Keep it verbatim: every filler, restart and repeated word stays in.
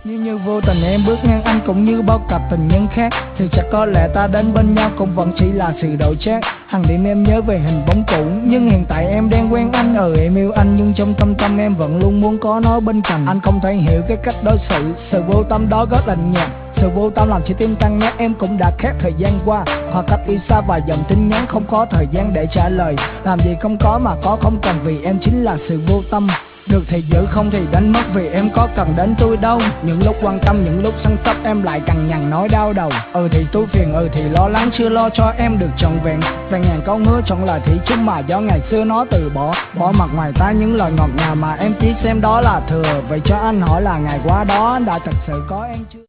Như như vô tình em bước ngang anh cũng như bao cặp tình nhân khác, thì chắc có lẽ ta đến bên nhau cũng vẫn chỉ là sự đổi trác. Hằng đêm em nhớ về hình bóng cũ, nhưng hiện tại em đang quen anh. Ừ em yêu anh nhưng trong tâm tâm em vẫn luôn muốn có nó bên cạnh. Anh không thể hiểu cái cách đối xử, sự vô tâm đó rất lạnh nhạt. Sự vô tâm làm trái tim tăng nhát, em cũng đã khác thời gian qua. Hoặc cách đi xa và dòng tin nhắn không có thời gian để trả lời. Làm gì không có mà có không cần, vì em chính là sự vô tâm. Được thì giữ không thì đánh mất, vì em có cần đến tôi đâu. Những lúc quan tâm, những lúc săn sóc em lại cằn nhằn nói đau đầu. Ừ thì tôi phiền, ừ thì lo lắng chưa lo cho em được trọn vẹn. Vàng ngàn câu hứa chọn lời thủy chung mà do ngày xưa nó từ bỏ. Bỏ mặt ngoài ta những lời ngọt ngào mà em chỉ xem đó là thừa. Vậy cho anh hỏi là ngày qua đó anh đã thật sự có em chưa?